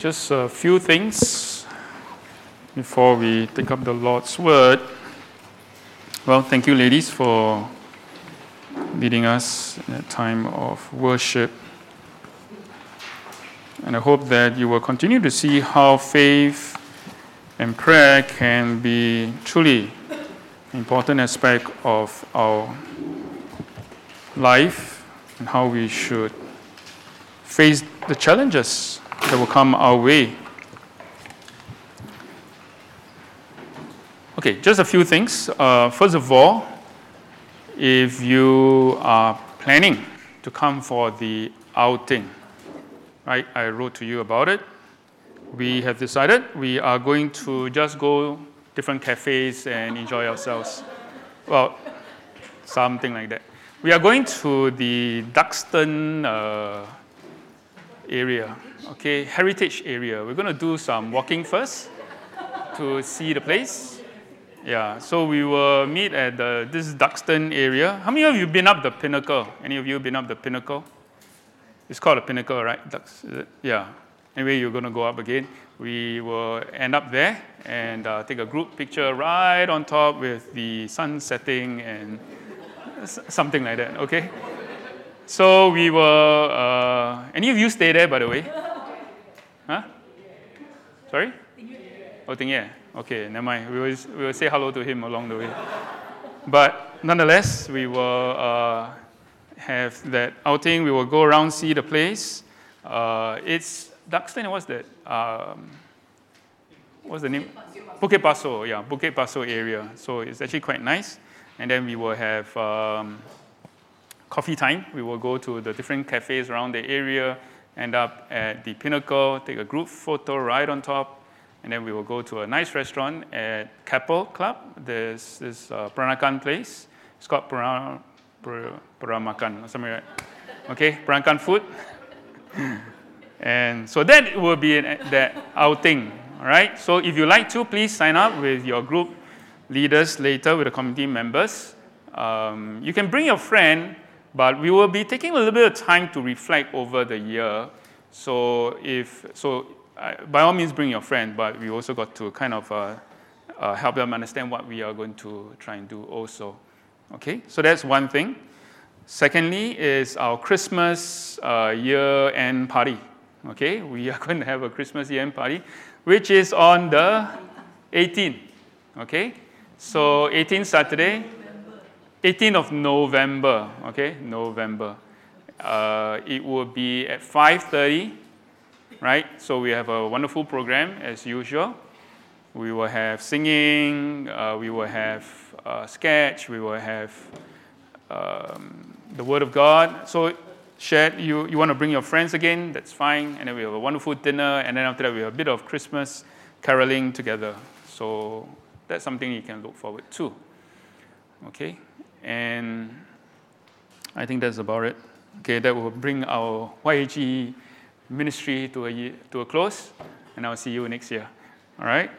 Just a few things before we take up the Lord's Word. Well, thank you, ladies, for leading us in a time of worship. And I hope that you will continue to see how faith and prayer can be truly an important aspect of our life and how we should face the challenges that will come our way. Okay, just a few things. First of all, if you are planning to come for the outing, right? I wrote to you about it. We have decided we are going to just go different cafes and enjoy ourselves. Well, something like that. We are going to the Duxton area. Okay, heritage area. We're going to do some walking first to see the place. Yeah, so we will meet at this Duxton area. How many of you been up the Pinnacle? Any of you been up the Pinnacle? It's called a Pinnacle, right? Yeah. Anyway, you're going to go up again. We will end up there and take a group picture right on top with the sun setting and something like that, okay? So we will... any of you stay there, by the way? Huh? Sorry? Oh, Tingye. Okay, never mind. We will say hello to him along the way. But nonetheless, we will have that outing. We will go around, see the place. It's Duxton. What's that? What's the name? Bukit Pasoh. Yeah, Bukit Pasoh area. So it's actually quite nice. And then we will have coffee time. We will go to the different cafes around the area, end up at the Pinnacle, take a group photo right on top, and then we will go to a nice restaurant at Keppel Club. There's this Peranakan place. It's called Peramakan or something like that. Okay, Peranakan food. And so that will be that outing, all right? So if you like to, please sign up with your group leaders later, with the committee members. You can bring your friend, but we will be taking a little bit of time to reflect over the year. So by all means, bring your friend, but we also got to kind of help them understand what we are going to try and do also. Okay, so that's one thing. Secondly is our Christmas year-end party. Okay, we are going to have a Christmas year-end party, which is on the 18th. Okay, so 18th Saturday, 18th of November. Okay, November. It will be at 5:30. Right, so we have a wonderful program as usual. We will have singing, we will have sketch, we will have the Word of God. So you want to bring your friends again, that's fine. And then we have a wonderful dinner, and then after that we have a bit of Christmas caroling together. So that's something you can look forward to. Okay, and I think that's about it. Okay, that will bring our YAG ministry to a close, and I'll see you next year. All right?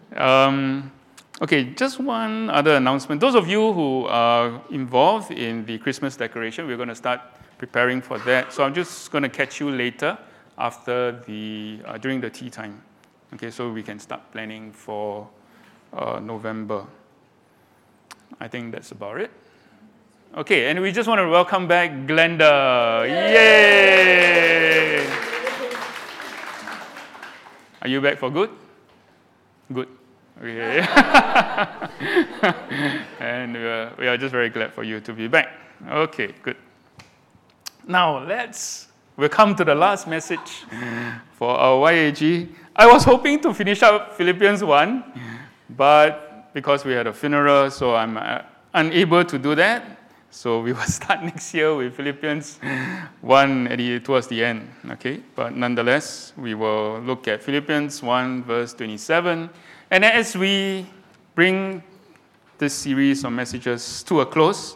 Okay, just one other announcement. Those of you who are involved in the Christmas decoration, we're going to start preparing for that. So I'm just going to catch you later after during the tea time. Okay, so we can start planning for November. I think that's about it. Okay, and we just want to welcome back Glenda. Yay! Are you back for good? Good. Okay. And we are just very glad for you to be back. Okay, good. Now we'll come to the last message for our YAG. I was hoping to finish up Philippians 1, but because we had a funeral, so I'm unable to do that. So we will start next year with Philippians 1 towards the end, okay? But nonetheless, we will look at Philippians 1, verse 27. And as we bring this series of messages to a close,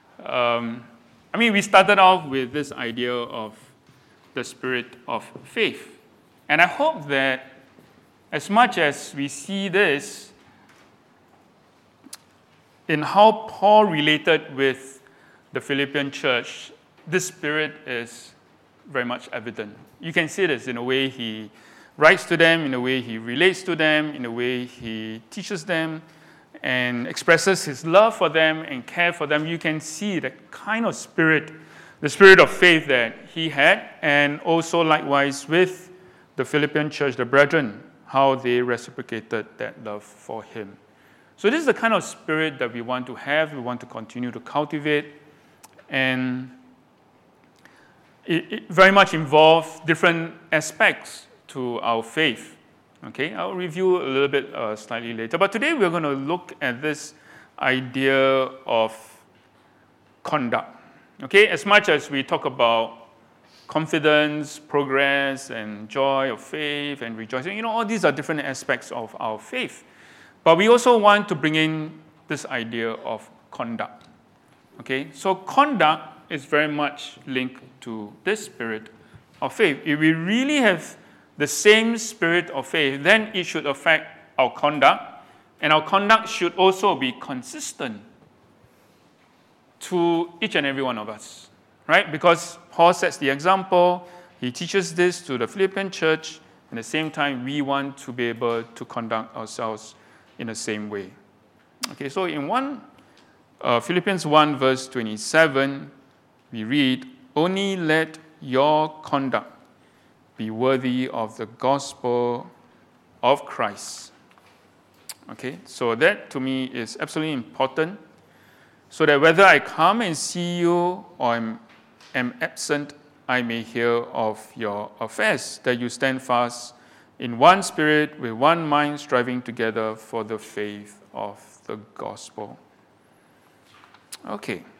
we started off with this idea of the spirit of faith. And I hope that as much as we see this in how Paul related with the Philippian church, this spirit is very much evident. You can see this in a way he writes to them, in the way he relates to them, in the way he teaches them, and expresses his love for them and care for them. You can see the kind of spirit, the spirit of faith that he had, and also likewise with the Philippian church, the brethren, how they reciprocated that love for him. So this is the kind of spirit that we want to have, we want to continue to cultivate, and it very much involves different aspects to our faith. Okay, I'll review a little bit slightly later. But today we're going to look at this idea of conduct. Okay, as much as we talk about confidence, progress, and joy of faith and rejoicing, all these are different aspects of our faith. But we also want to bring in this idea of conduct. Okay, so conduct is very much linked to this spirit of faith. If we really have the same spirit of faith, then it should affect our conduct, and our conduct should also be consistent to each and every one of us, right? Because Paul sets the example, he teaches this to the Philippian church, at the same time we want to be able to conduct ourselves in the same way. Okay, so in Philippians 1 verse 27, we read, "Only let your conduct be worthy of the gospel of Christ." Okay, so that to me is absolutely important, so that whether I come and see you or am absent, I may hear of your affairs, that you stand fast in one spirit, with one mind, striving together for the faith of the gospel. Okay.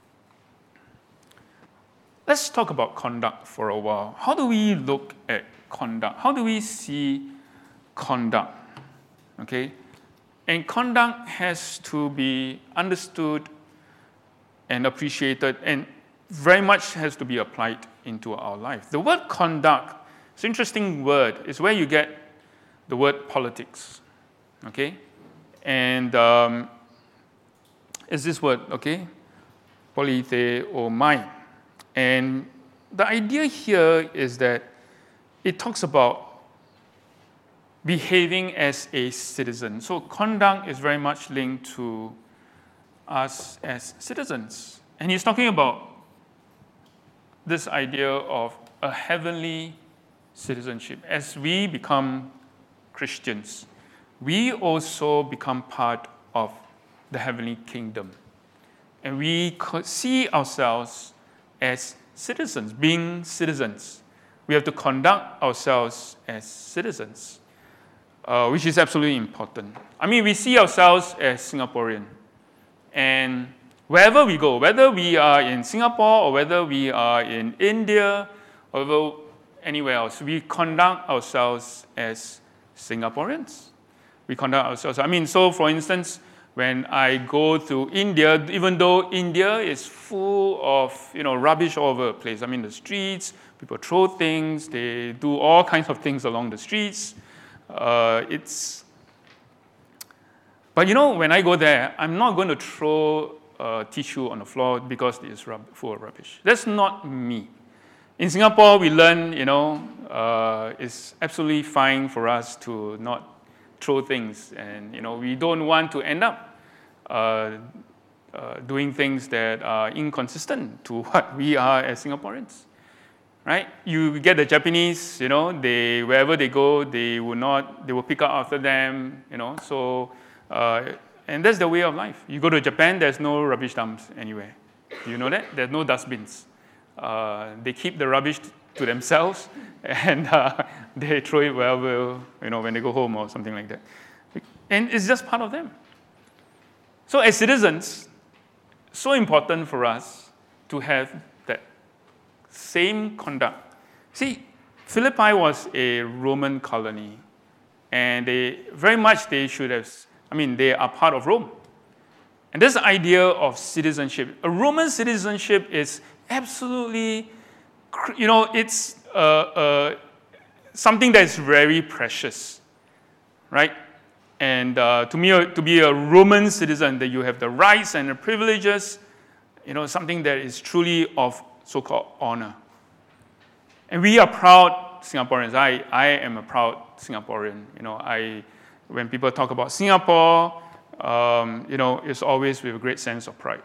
Let's talk about conduct for a while. How do we look at conduct? How do we see conduct? Okay? And conduct has to be understood and appreciated, and very much has to be applied into our life. The word conduct, it's an interesting word. It's where you get the word politics. Okay? And it's this word, okay? Politeomai. And the idea here is that it talks about behaving as a citizen. So conduct is very much linked to us as citizens. And he's talking about this idea of a heavenly citizenship. As we become Christians, we also become part of the heavenly kingdom. And we see ourselves as citizens, being citizens. We have to conduct ourselves as citizens, which is absolutely important. I mean, we see ourselves as Singaporean. And wherever we go, whether we are in Singapore or whether we are in India or anywhere else, we conduct ourselves as Singaporeans. We conduct ourselves. I mean, so for instance, when I go to India, even though India is full of rubbish all over the place. I mean, the streets, people throw things, they do all kinds of things along the streets. But when I go there, I'm not going to throw a tissue on the floor because it's full of rubbish. That's not me. In Singapore, we learn, it's absolutely fine for us to not throw things, and we don't want to end up doing things that are inconsistent to what we are as Singaporeans, right? You get the Japanese, they wherever they go, they will pick up after them, So, and that's the way of life. You go to Japan, there's no rubbish dumps anywhere. Do you know that? There's no dustbins. They keep the rubbish to themselves, and they throw it wherever, when they go home or something like that. And it's just part of them. So as citizens, so important for us to have that same conduct. See, Philippi was a Roman colony, and they are part of Rome. And this idea of citizenship, a Roman citizenship is absolutely, it's something that is very precious, right? And to be a Roman citizen, that you have the rights and the privileges, something that is truly of so-called honor. And we are proud Singaporeans. I am a proud Singaporean. When people talk about Singapore, it's always with a great sense of pride.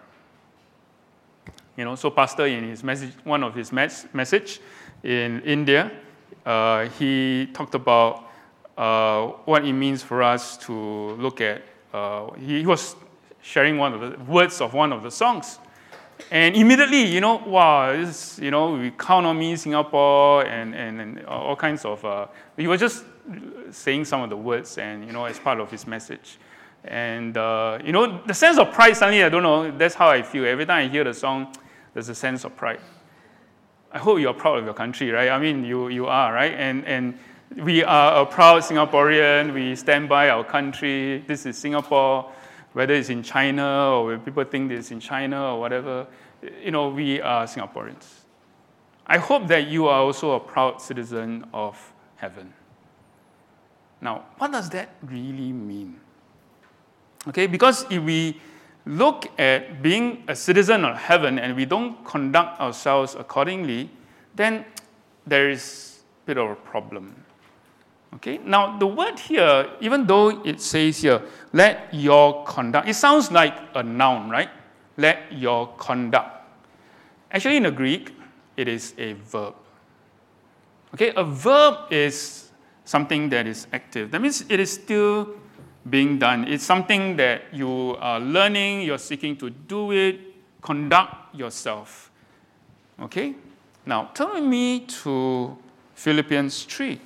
So Pastor in his message, one of his message in India, he talked about what it means for us to look at. He was sharing one of the words of one of the songs, and immediately, wow, this, we count on me, Singapore, and all kinds of. He was just saying some of the words, and as part of his message. And, the sense of pride, suddenly, I don't know, that's how I feel. Every time I hear the song, there's a sense of pride. I hope you're proud of your country, right? I mean, you are, right? And we are a proud Singaporean. We stand by our country. This is Singapore, whether it's in China or when people think it's in China or whatever. We are Singaporeans. I hope that you are also a proud citizen of heaven. Now, what does that really mean? Okay, because if we look at being a citizen of heaven and we don't conduct ourselves accordingly, then there is a bit of a problem. Okay, now the word here, even though it says here, let your conduct, it sounds like a noun, right? Let your conduct. Actually, in the Greek, it is a verb. Okay, a verb is something that is active. That means it is still being done. It's something that you are learning, you're seeking to do it, conduct yourself. Okay? Now, turn with me to Philippians 3.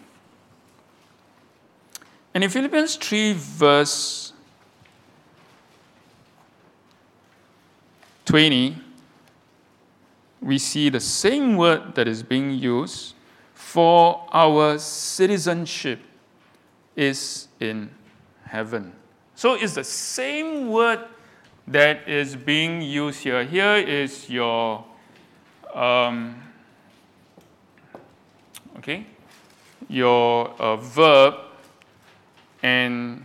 And in Philippians 3, verse 20, we see the same word that is being used for our citizenship is in heaven. So it's the same word that is being used here. Here is your, your verb, and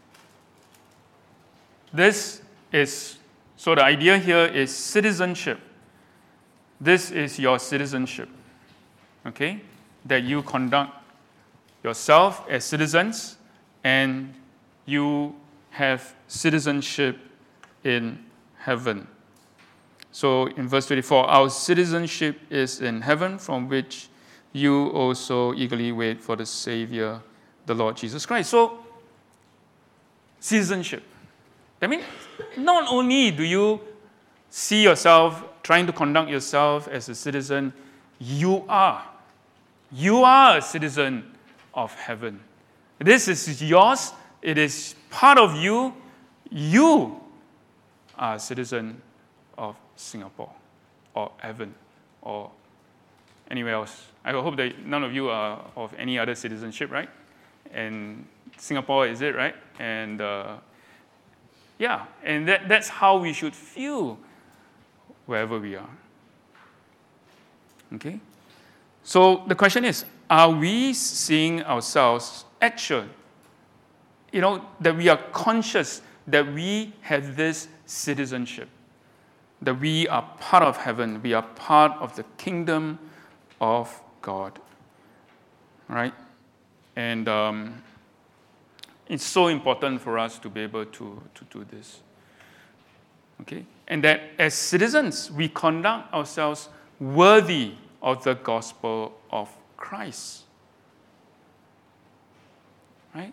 this is, so the idea here is citizenship. This is your citizenship, okay? That you conduct yourself as citizens, and you have citizenship in heaven. So in verse 24, our citizenship is in heaven, from which you also eagerly wait for the Savior, the Lord Jesus Christ. So, citizenship. That means not only do you see yourself trying to conduct yourself as a citizen, you are a citizen of heaven. This is yours. It is part of you. You are a citizen of Singapore or heaven or anywhere else. I hope that none of you are of any other citizenship, right? And Singapore is it, right? And and that's how we should feel wherever we are. Okay? So the question is, are we seeing ourselves actual? That we are conscious that we have this citizenship, that we are part of heaven, we are part of the kingdom of God. Right? And it's so important for us to be able to do this. Okay? And that as citizens, we conduct ourselves worthy of the gospel of Christ. Right?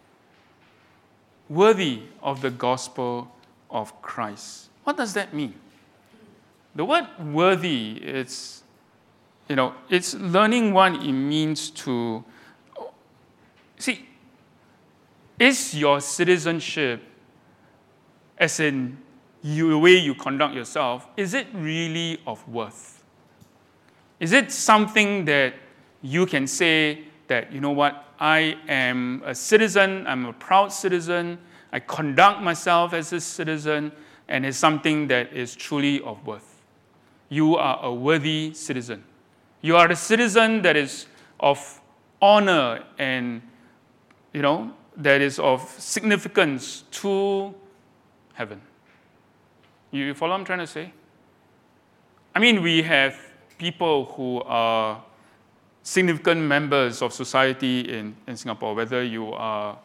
Worthy of the gospel of Christ. What does that mean? The word worthy, it's learning what it means to, see, is your citizenship, as in the way you conduct yourself, is it really of worth? Is it something that you can say that, you know what, I am a citizen, I'm a proud citizen, I conduct myself as a citizen, and it's something that is truly of worth? You are a worthy citizen. You are a citizen that is of honor and, that is of significance to heaven. You follow what I'm trying to say? I mean, we have people who are significant members of society in Singapore, whether you are,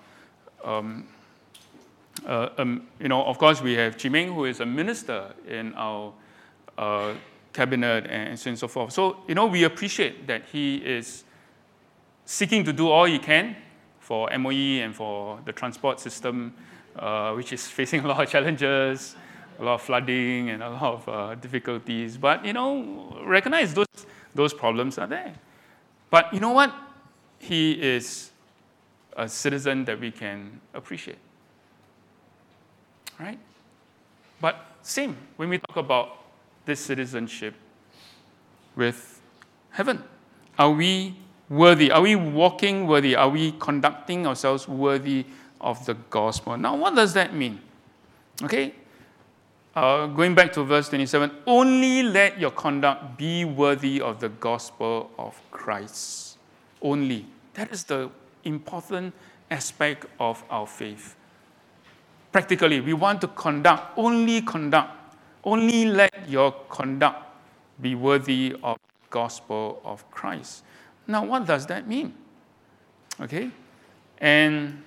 of course, we have Chee Meng, who is a minister in our cabinet and so on and so forth. So, we appreciate that he is seeking to do all he can for MOE and for the transport system, which is facing a lot of challenges, a lot of flooding and a lot of difficulties. But, recognize those problems are there. But you know what? He is a citizen that we can appreciate. Right? But same, when we talk about this citizenship with heaven, are we worthy? Are we walking worthy? Are we conducting ourselves worthy of the gospel? Now, what does that mean? Okay? Going back to verse 27, only let your conduct be worthy of the gospel of Christ. Only. That is the important aspect of our faith. Practically, we want to only let your conduct be worthy of the gospel of Christ. Now, what does that mean? Okay? And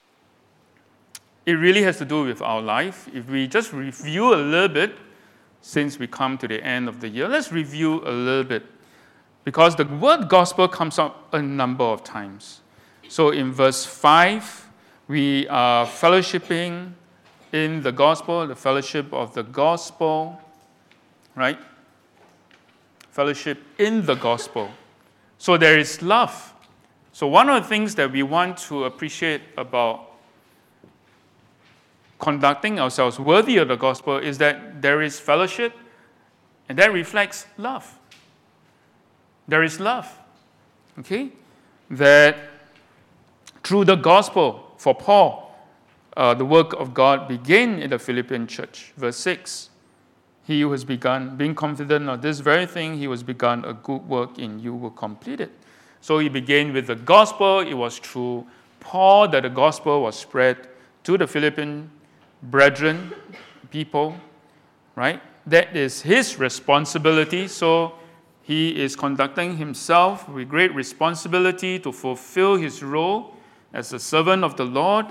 it really has to do with our life. If we just review a little bit, since we come to the end of the year, let's review a little bit. Because the word gospel comes up a number of times. So in verse 5, we are fellowshipping in the gospel, the fellowship of the gospel, right? Fellowship in the gospel. So there is love. So one of the things that we want to appreciate about conducting ourselves worthy of the gospel is that there is fellowship, and that reflects love. There is love, okay? That through the gospel, for Paul, the work of God began in the Philippian church. Verse 6, he who has begun, being confident of this very thing, he who has begun a good work in you will complete it. So he began with the gospel. It was through Paul that the gospel was spread to the Philippian brethren, people, right? That is his responsibility. So he is conducting himself with great responsibility to fulfill his role as a servant of the Lord.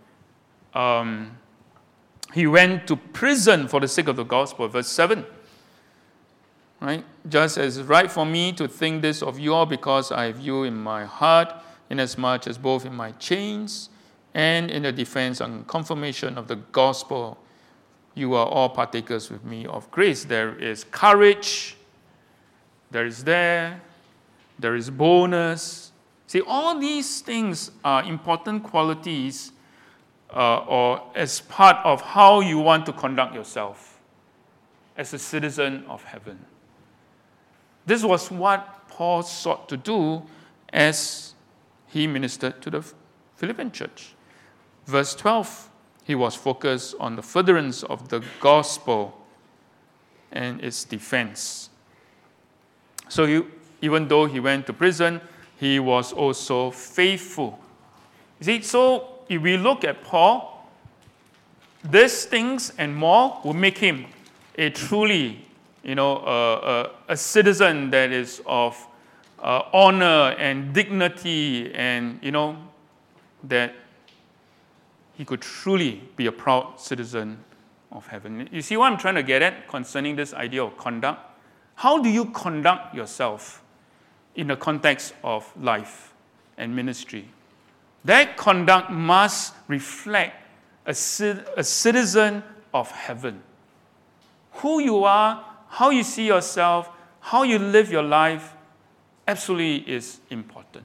He went to prison for the sake of the gospel. Verse 7. Right? Just as right for me to think this of you all, because I have you in my heart, inasmuch as both in my chains and in the defense and confirmation of the gospel, you are all partakers with me of grace. There is courage. There is boldness. See, all these things are important qualities or as part of how you want to conduct yourself as a citizen of heaven. This was what Paul sought to do as he ministered to the Philippian church. Verse 12, he was focused on the furtherance of the gospel and its defense. So even though he went to prison, he was also faithful. You see, so if we look at Paul, these things and more will make him a truly, a citizen that is of honor and dignity, and that he could truly be a proud citizen of heaven. You see what I'm trying to get at concerning this idea of conduct? How do you conduct yourself in the context of life and ministry? That conduct must reflect a citizen of heaven. Who you are, how you see yourself, how you live your life, absolutely is important.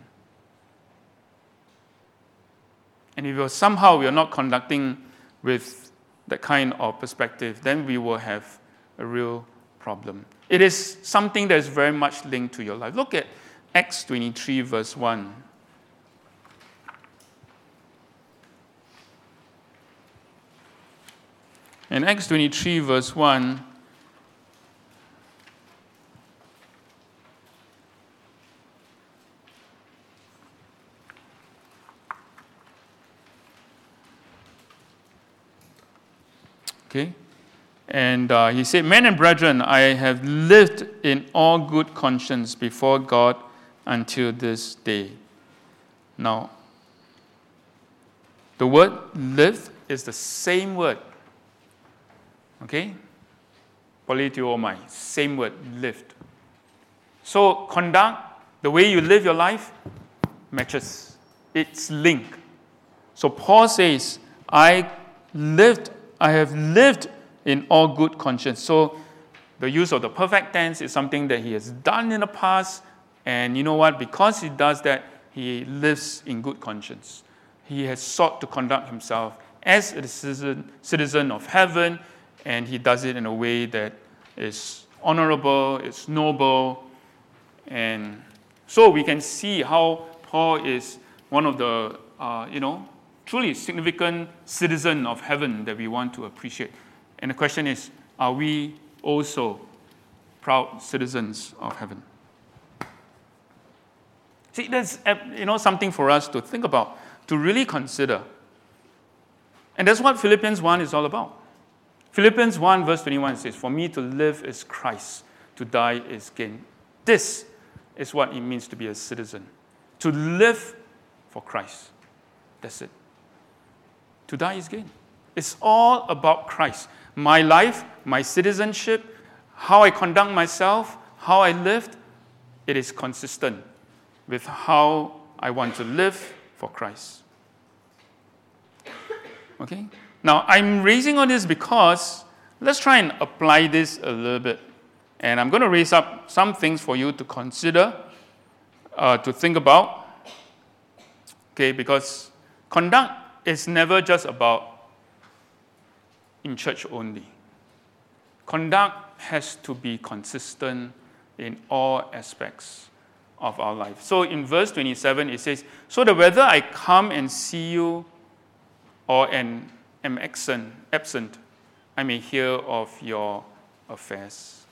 And if somehow we are not conducting with that kind of perspective, then we will have a real problem. It is something that is very much linked to your life. Look at Acts 23, verse 1. In Acts 23, verse 1, okay, and he said, "Men and brethren, I have lived in all good conscience before God until this day. Now, the word lived is the same word. Okay? Politeomai, same word, lived. So, conduct, the way you live your life, matches. It's linked. So, Paul says, I have lived in all good conscience. So, the use of the perfect tense is something that he has done in the past. And you know what? Because he does that, he lives in good conscience. He has sought to conduct himself as a citizen of heaven, and he does it in a way that is honorable, it's noble. And so we can see how Paul is one of the, truly significant citizen of heaven that we want to appreciate. And the question is, are we also proud citizens of heaven? See, that's something for us to think about, to really consider. And that's what Philippians 1 is all about. Philippians 1 verse 21 says, for me to live is Christ, to die is gain. This is what it means to be a citizen. To live for Christ. That's it. To die is gain. It's all about Christ. My life, my citizenship, how I conduct myself, how I lived, it is consistent with how I want to live for Christ. Okay? Now, I'm raising all this because let's try and apply this a little bit. And I'm going to raise up some things for you to consider, to think about. Okay, because conduct is never just about in church only. Conduct has to be consistent in all aspects of our life. So in verse 27, it says, so that whether I come and see you or am absent, I may hear of your affairs.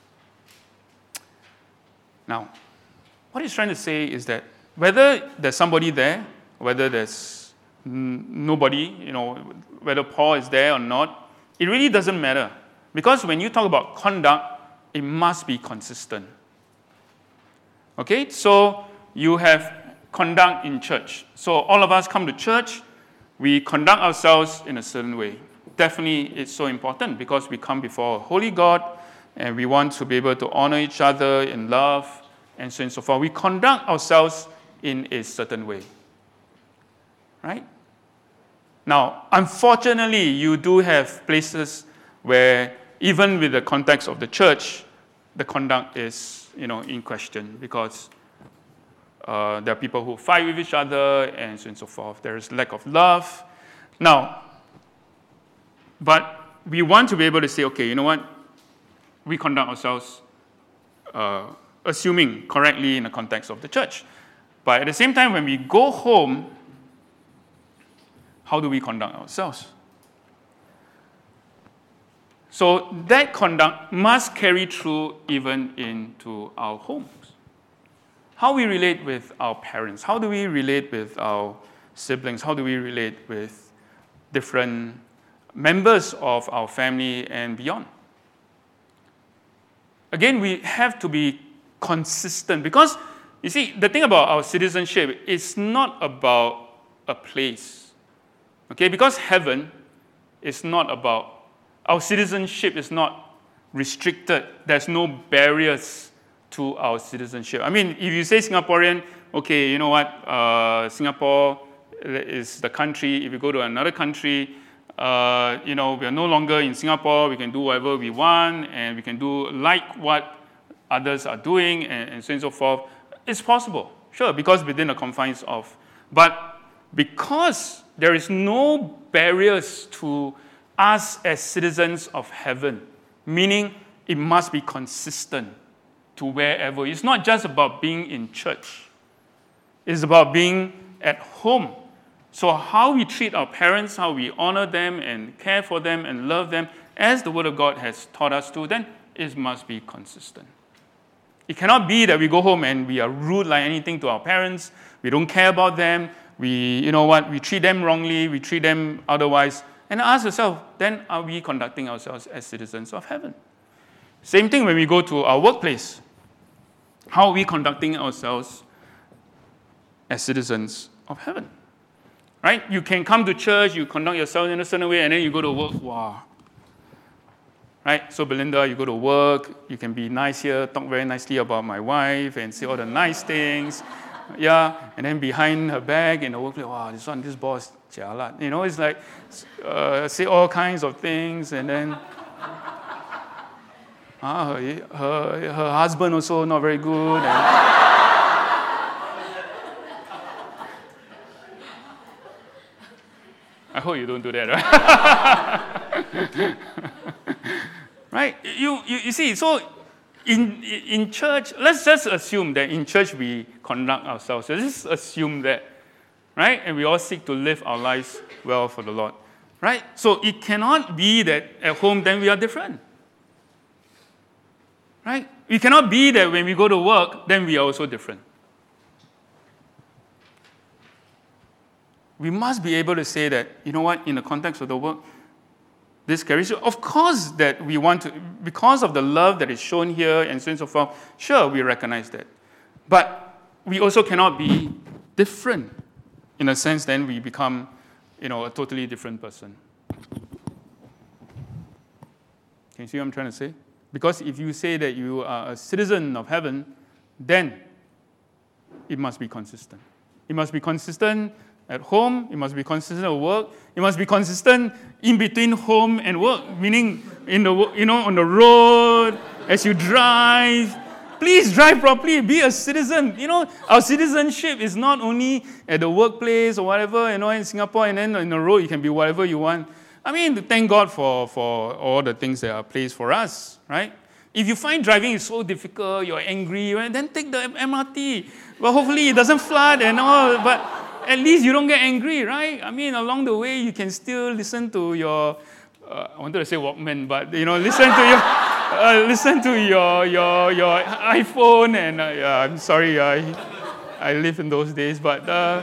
Now, what he's trying to say is that whether there's somebody there, whether there's nobody, whether Paul is there or not, it really doesn't matter. Because when you talk about conduct, it must be consistent. Okay, so you have conduct in church. So all of us come to church, we conduct ourselves in a certain way. Definitely it's so important because we come before a holy God and we want to be able to honor each other in love and so on and so forth. We conduct ourselves in a certain way. Right? Now, unfortunately, you do have places where even with the context of the church, the conduct is, in question because there are people who fight with each other and so on and so forth. There is lack of love. Now, but we want to be able to say, okay, you know what? We conduct ourselves assuming correctly in the context of the church. But at the same time, when we go home, how do we conduct ourselves? So that conduct must carry through even into our homes. How we relate with our parents, how do we relate with our siblings, how do we relate with different members of our family and beyond. Again, we have to be consistent because, you see, the thing about our citizenship is not about a place. Okay, because heaven is not about, our citizenship is not restricted. There's no barriers to our citizenship. I mean, if you say Singaporean, okay, you know what, Singapore is the country. If you go to another country, we are no longer in Singapore. We can do whatever we want, and we can do like what others are doing, and so on and so forth. It's possible, sure, because within the confines of, but because there is no barriers to us as citizens of heaven, meaning it must be consistent to wherever. It's not just about being in church. It's about being at home. So how we treat our parents, how we honor them and care for them and love them, as the Word of God has taught us to, then it must be consistent. It cannot be that we go home and we are rude like anything to our parents. We don't care about them. We treat them wrongly. We treat them otherwise. And ask yourself, then are we conducting ourselves as citizens of heaven? Same thing when we go to our workplace. How are we conducting ourselves as citizens of heaven. Right? You can come to church, you conduct yourself in a certain way, and then you go to work. Wow. Right? So Belinda, you go to work, you can be nice here, talk very nicely about my wife, and say all the nice things. Yeah, and then behind her back in the workplace, wow, this boss, jialat. You know, it's like, say all kinds of things, and then her husband also not very good. I hope you don't do that, right? Right? You see, so in church, let's just assume that in church we conduct ourselves. So let's assume that, right? And we all seek to live our lives well for the Lord, right? So it cannot be that at home then we are different, right? It cannot be that when we go to work, then we are also different. We must be able to say that, you know what, in the context of the work, this carries you. Of course that we want to, because of the love that is shown here and so on and so forth, sure, we recognize that. But we also cannot be different. In a sense, then we become, a totally different person. Can you see what I'm trying to say? Because if you say that you are a citizen of heaven, then it must be consistent. It must be consistent at home, it must be consistent at work, it must be consistent in between home and work, meaning on the road, as you drive. Please drive properly, be a citizen. Our citizenship is not only at the workplace or whatever, in Singapore, and then in the road you can be whatever you want. I mean, thank God for all the things that are placed for us, right? If you find driving is so difficult, you're angry, right, then take the MRT. Well, hopefully it doesn't flood and all, but at least you don't get angry, right? I mean, along the way, you can still listen to your, I wanted to say Walkman, but, listen to your iPhone, and I'm sorry, I live in those days, but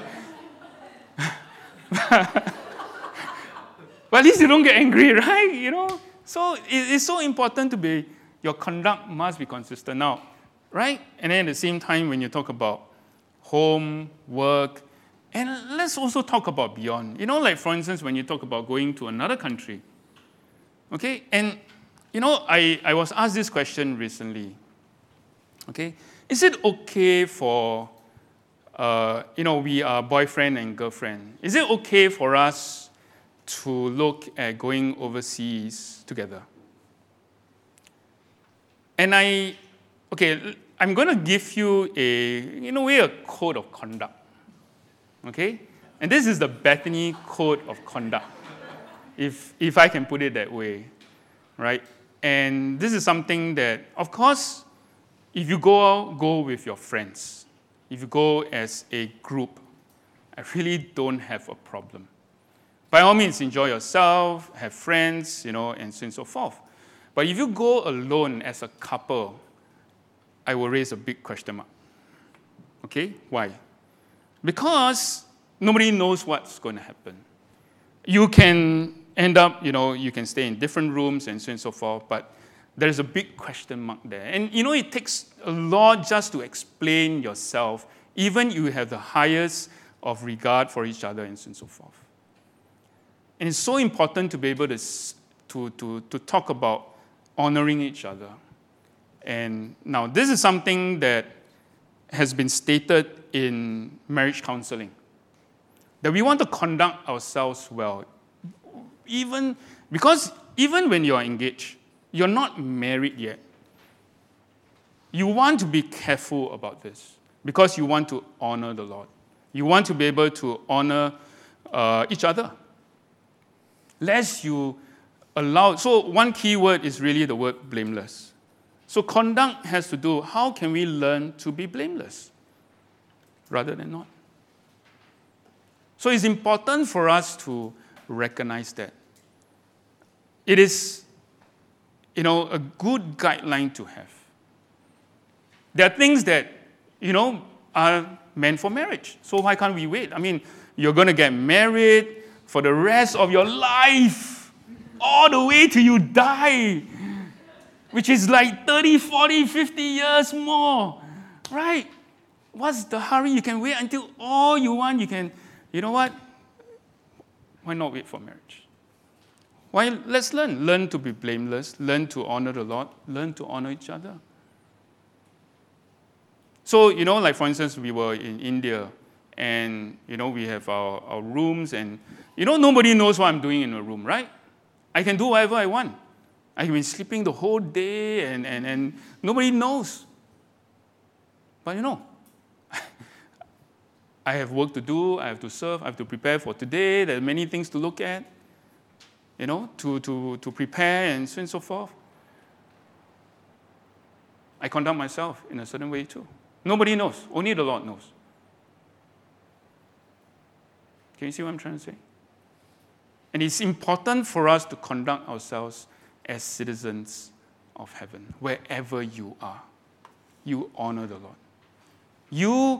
but at least you don't get angry, right? So it's so important to be, your conduct must be consistent now, right? And then at the same time, when you talk about home, work, and let's also talk about beyond. Like for instance, when you talk about going to another country, okay? And, I was asked this question recently, okay? Is it okay for, we are boyfriend and girlfriend. Is it okay for us to look at going overseas together? And I'm going to give you a code of conduct. Okay? And this is the Bethany Code of Conduct, if I can put it that way, right? And this is something that, of course, if you go with your friends, if you go as a group, I really don't have a problem. By all means, enjoy yourself, have friends, and so on and so forth. But if you go alone as a couple, I will raise a big question mark. Okay? Why? Because nobody knows what's going to happen. You can end up, you can stay in different rooms and so on and so forth, but there's a big question mark there. And, it takes a lot just to explain yourself, even you have the highest of regard for each other and so on and so forth. And it's so important to be able to talk about honoring each other. And now, this is something that has been stated in marriage counseling, that we want to conduct ourselves well. Because even when you are engaged, you're not married yet. You want to be careful about this because you want to honor the Lord. You want to be able to honor each other. Lest you allow... So one key word is really the word blameless. So conduct has to do, how can we learn to be blameless rather than not? So it's important for us to recognize that. It is, a good guideline to have. There are things that, are meant for marriage. So why can't we wait? I mean, you're going to get married for the rest of your life, all the way till you die, which is like 30, 40, 50 years more, right? what's the hurry? You can wait until all you want. You can, you know what? Why not wait for marriage? Why? Let's learn. Learn to be blameless. Learn to honor the Lord. Learn to honor each other. So, like for instance, we were in India, and, we have our rooms, and, nobody knows what I'm doing in a room, right? I can do whatever I want. I can be sleeping the whole day, and nobody knows. But, I have work to do, I have to serve, I have to prepare for today, there are many things to look at, to prepare and so on and so forth. I conduct myself in a certain way too. Nobody knows, only the Lord knows. Can you see what I'm trying to say? And it's important for us to conduct ourselves as citizens of heaven, wherever you are. You honor the Lord. You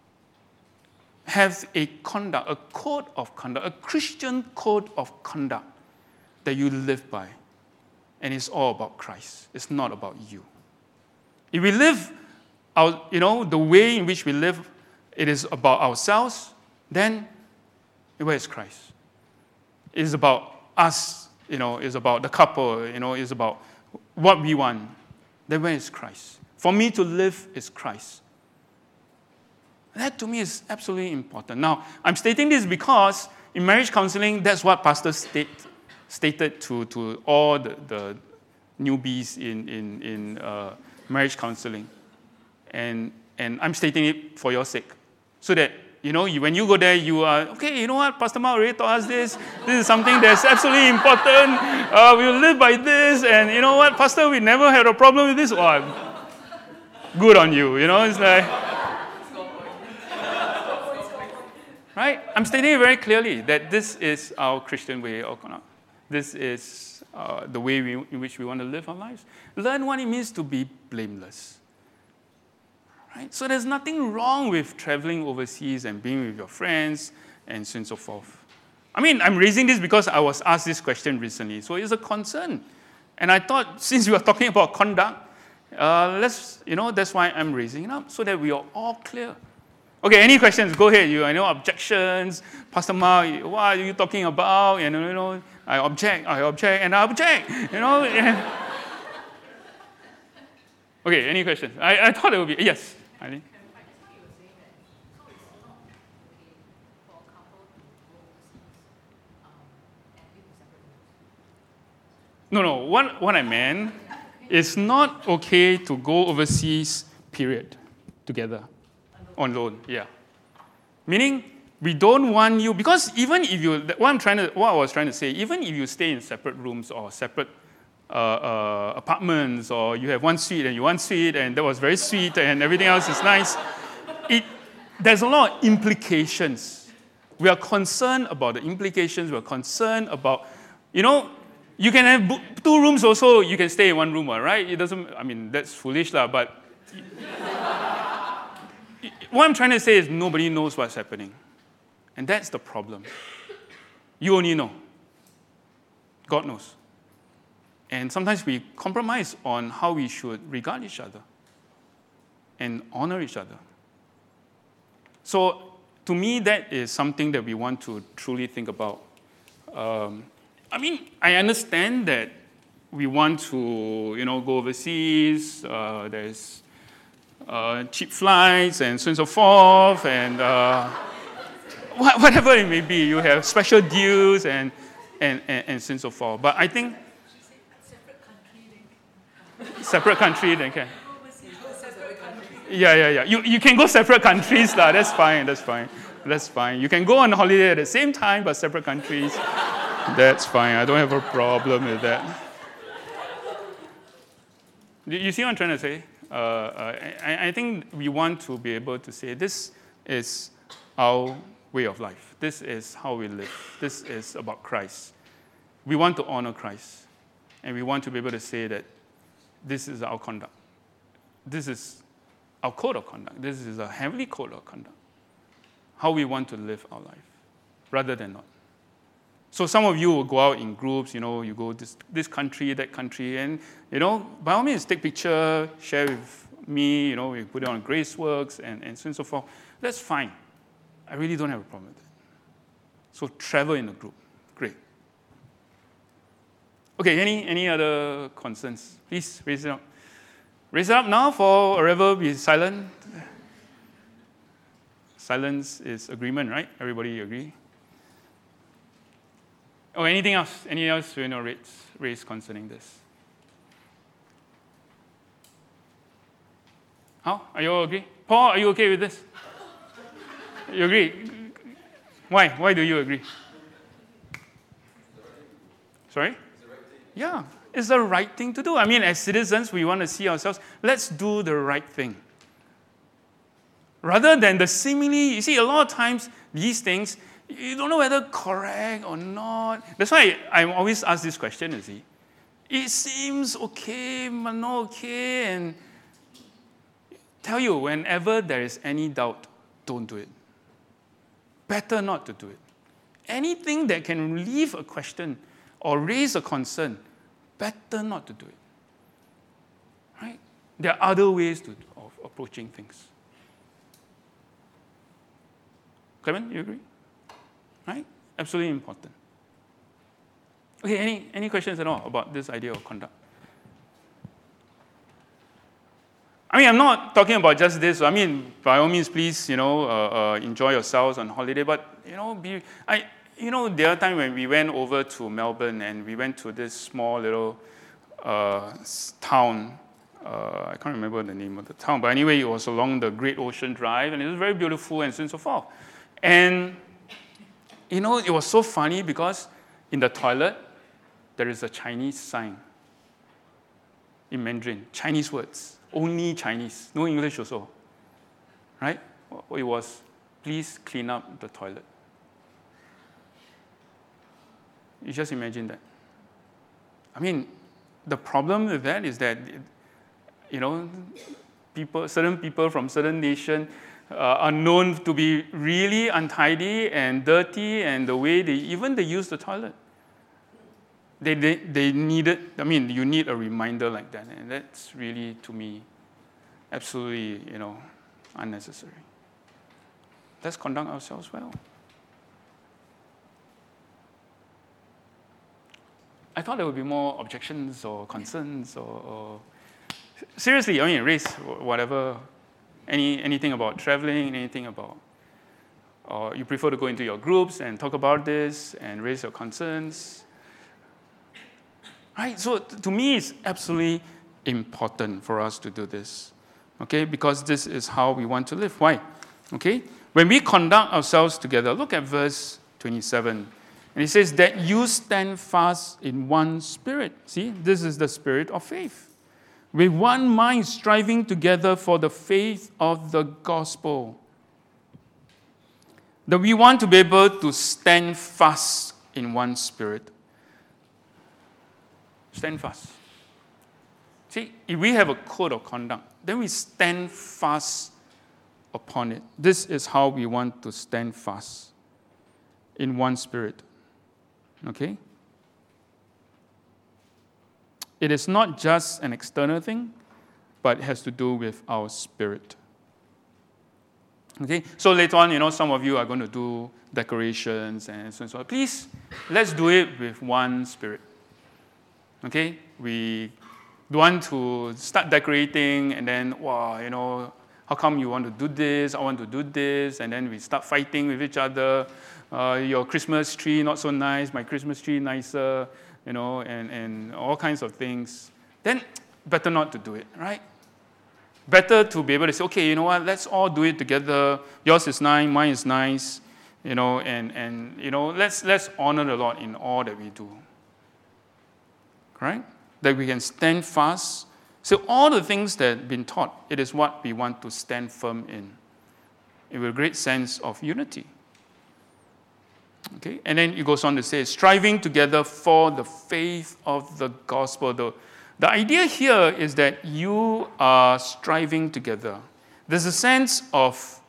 have a conduct, a code of conduct, a Christian code of conduct that you live by. And it's all about Christ. It's not about you. If we live out, the way in which we live, it is about ourselves, then where is Christ? It is about us, it's about the couple, it's about what we want. Then where is Christ? For me to live is Christ. That to me is absolutely important. Now, I'm stating this because in marriage counseling, that's what pastors stated to all the newbies in marriage counseling. And I'm stating it for your sake. So that, when you go there, you are, okay, you know what, Pastor Mark already taught us this. This is something that's absolutely important. We'll live by this. And you know what, Pastor, we never had a problem with this. Oh, good on you, it's like... Right? I'm stating it very clearly that this is our Christian way of conduct. This is the way in which we want to live our lives. Learn what it means to be blameless. Right? So there's nothing wrong with traveling overseas and being with your friends and so on and so forth. I mean, I'm raising this because I was asked this question recently, so it's a concern. And I thought, since we are talking about conduct, that's why I'm raising it up, so that we are all clear. Okay, any questions? Go ahead. I know objections. Pastor Mark, what are you talking about? And I object, and I object. Okay, any questions? I thought it would be yes. Eileen? No. What I meant is not okay to go overseas, period, together. On loan, yeah. Meaning, we don't want you, because even if you, what I was trying to say, even if you stay in separate rooms or separate apartments, or you have one suite and you one suite, and that was very sweet, and everything else is nice, there's a lot of implications. We are concerned about the implications. We're concerned about, you can have 2 rooms also. You can stay in 1 room, right? It doesn't. That's foolish, but. What I'm trying to say is nobody knows what's happening. And that's the problem. You only know. God knows. And sometimes we compromise on how we should regard each other and honor each other. So, to me, that is something that we want to truly think about. I understand that we want to, go overseas. There's cheap flights and so on and so forth, and whatever it may be, you have special deals and so on and so forth. But I think separate country, then can. Yeah. You can go separate countries, lah. That's fine. You can go on holiday at the same time, but separate countries. That's fine. I don't have a problem with that. You see what I'm trying to say? I think we want to be able to say this is our way of life. This is how we live. This is about Christ. We want to honor Christ. And we want to be able to say that this is our conduct. This is our code of conduct. This is a heavenly code of conduct. How we want to live our life, rather than not. So some of you will go out in groups, you go this country, that country, and, by all means, take picture, share with me, we put it on Graceworks and so on and so forth. That's fine. I really don't have a problem with that. So travel in a group. Great. Okay, any other concerns? Please raise it up. Raise it up now for forever be silent. Silence is agreement, right? Everybody agree? Oh, anything else? Anything else raise concerning this? How? Are you all agree? Paul, are you okay with this? You agree? Why? Why do you agree? Sorry? Yeah, it's the right thing to do. I mean, as citizens, we want to see ourselves, let's do the right thing. Rather than the seemingly, you see, a lot of times, these things, you don't know whether correct or not. That's why I always ask this question, you see. It seems okay, but not okay, and tell you, whenever there is any doubt, don't do it. Better not to do it. Anything that can leave a question or raise a concern, better not to do it. Right? There are other ways of approaching things. Clement, you agree? Right? Absolutely important. Okay, any questions at all about this idea of conduct? I mean, I'm not talking about just this. I mean, by all means, please, enjoy yourselves on holiday. But, the other time when we went over to Melbourne and we went to this small little town. I can't remember the name of the town. But anyway, it was along the Great Ocean Drive. And it was very beautiful and so on and so forth. And, it was so funny because in the toilet, there is a Chinese sign in Mandarin. Chinese words. Only Chinese, no English also, right? It was, please clean up the toilet. You just imagine that. I mean, the problem with that is that, certain people from certain nations are known to be really untidy and dirty, and the way they use the toilet. They needed, you need a reminder like that, and that's really, to me, absolutely, unnecessary. Let's conduct ourselves well. I thought there would be more objections or concerns or seriously, raise whatever, anything about traveling, anything about, or you prefer to go into your groups and talk about this and raise your concerns. Right? So to me, it's absolutely important for us to do this, okay? Because this is how we want to live. Why? Okay? When we conduct ourselves together, look at verse 27. And it says that you stand fast in one spirit. See, this is the spirit of faith. With one mind striving together for the faith of the gospel. That we want to be able to stand fast in one spirit. Stand fast. See, if we have a code of conduct, then we stand fast upon it. This is how we want to stand fast in one spirit. Okay? It is not just an external thing, but it has to do with our spirit. Okay? So later on, some of you are going to do decorations and so on and so on. Please, let's do it with one spirit. Okay, we don't want to start decorating and then, how come you want to do this? I want to do this. And then we start fighting with each other. Your Christmas tree not so nice, my Christmas tree nicer, and all kinds of things. Then better not to do it, right? Better to be able to say, okay, you know what, let's all do it together. Yours is nice, mine is nice, let's honor the Lord in all that we do. Right? That we can stand fast. So all the things that have been taught, it is what we want to stand firm in. With a great sense of unity. Okay? And then it goes on to say, striving together for the faith of the gospel. The idea here is that you are striving together. There's a sense of,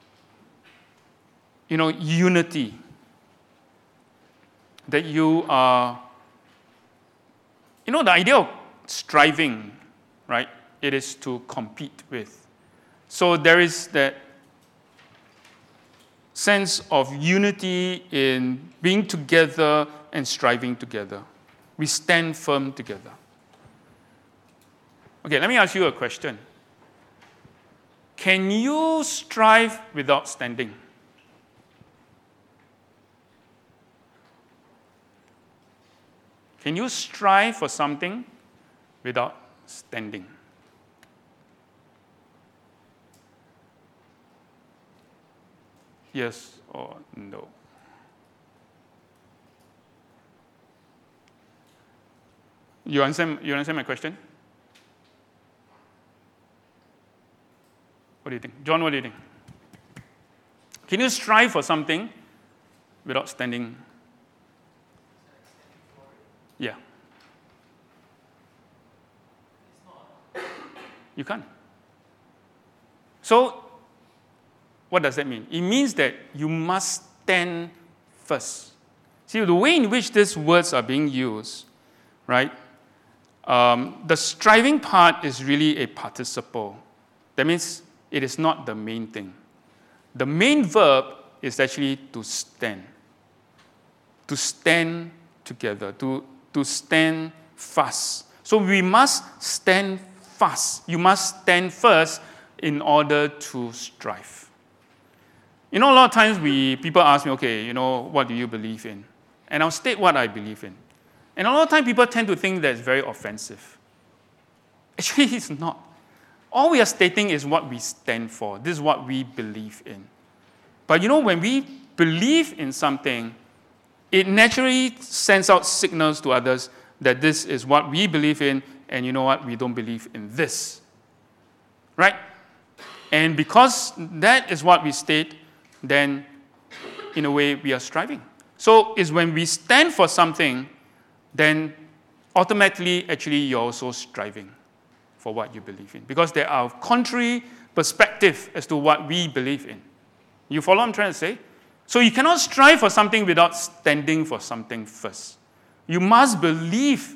unity. That you are, the idea of striving, right? it is to compete with. So there is that sense of unity in being together and striving together. We stand firm together. Okay, let me ask you a question. Can you strive without standing? Can you strive for something without standing? Yes or no? You understand my question? What do you think? John, what do you think? Can you strive for something without standing? Yeah. You can't. So, what does that mean? It means that you must stand first. See, the way in which these words are being used, right? The striving part is really a participle. That means it is not the main thing. The main verb is actually to stand. To stand together, to stand fast. So we must stand fast. You must stand first in order to strive. A lot of times people ask me, okay, what do you believe in? And I'll state what I believe in. And a lot of times people tend to think that it's very offensive. Actually, it's not. All we are stating is what we stand for. This is what we believe in. But when we believe in something, it naturally sends out signals to others that this is what we believe in, and you know what? We don't believe in this. Right? And because that is what we state, then in a way we are striving. So it's when we stand for something, then automatically actually you're also striving for what you believe in. Because there are contrary perspective as to what we believe in. You follow what I'm trying to say? So you cannot strive for something without standing for something first. You must believe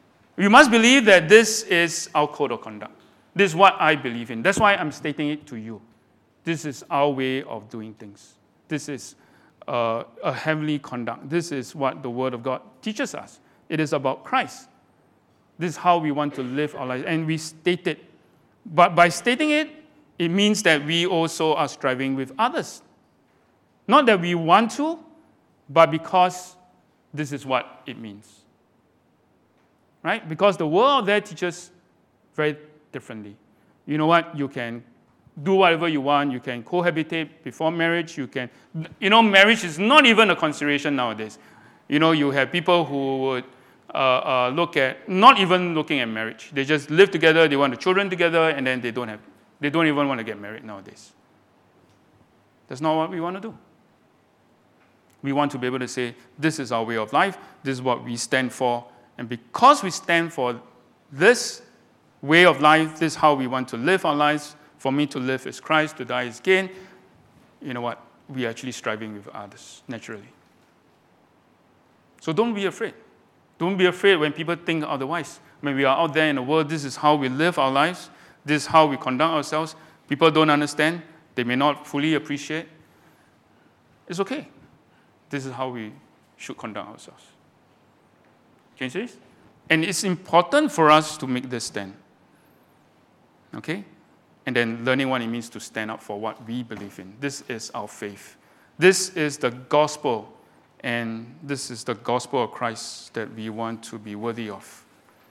that this is our code of conduct. This is what I believe in. That's why I'm stating it to you. This is our way of doing things. This is a heavenly conduct. This is what the Word of God teaches us. It is about Christ. This is how we want to live our lives. And we state it. But by stating it, it means that we also are striving with others. Not that we want to, but because this is what it means. Right? Because the world out there teaches very differently. You know what? You can do whatever you want. You can cohabitate before marriage. Marriage is not even a consideration nowadays. You have people who would look at, not even looking at marriage. They just live together, they want the children together, and then they don't even want to get married nowadays. That's not what we want to do. We want to be able to say, this is our way of life, this is what we stand for, and because we stand for this way of life, this is how we want to live our lives. For me to live is Christ, to die is gain. You know what? We are actually striving with others, naturally. So don't be afraid. Don't be afraid when people think otherwise. When we are out there in the world, this is how we live our lives. This is how we conduct ourselves. People don't understand. They may not fully appreciate. It's okay. This is how we should conduct ourselves. Can you see this? And it's important for us to make this stand. Okay? And then learning what it means to stand up for what we believe in. This is our faith. This is the gospel. And this is the gospel of Christ that we want to be worthy of.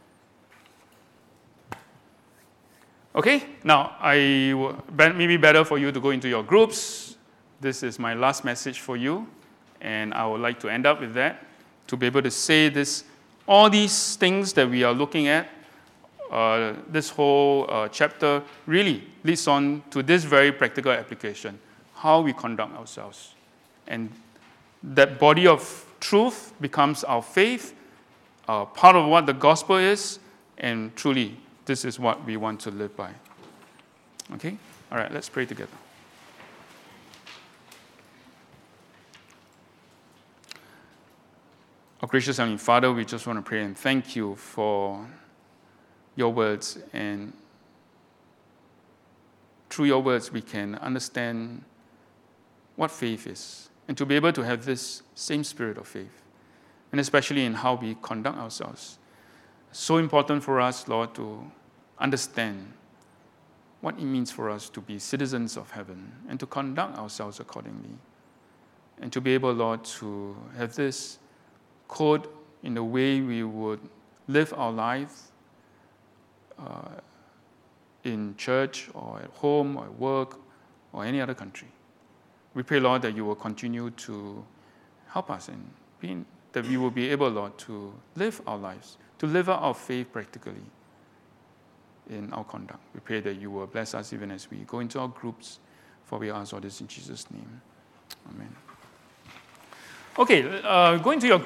Okay? Now, maybe better for you to go into your groups. This is my last message for you. And I would like to end up with that. To be able to say this, all these things that we are looking at, this whole chapter really leads on to this very practical application, how we conduct ourselves. And that body of truth becomes our faith, part of what the gospel is, and truly, this is what we want to live by. Okay? All right, let's pray together. Our gracious Heavenly Father, we just want to pray and thank you for your words. And through your words, we can understand what faith is, and to be able to have this same spirit of faith, and especially in how we conduct ourselves. So important for us, Lord, to understand what it means for us to be citizens of heaven and to conduct ourselves accordingly. And to be able, Lord, to have this code in the way we would live our lives in church or at home or at work or any other country. We pray, Lord, that you will continue to help us and that we will be able, Lord, to live our lives, to live out our faith practically in our conduct. We pray that you will bless us even as we go into our groups, for we ask all this in Jesus' name. Amen. Okay, going to your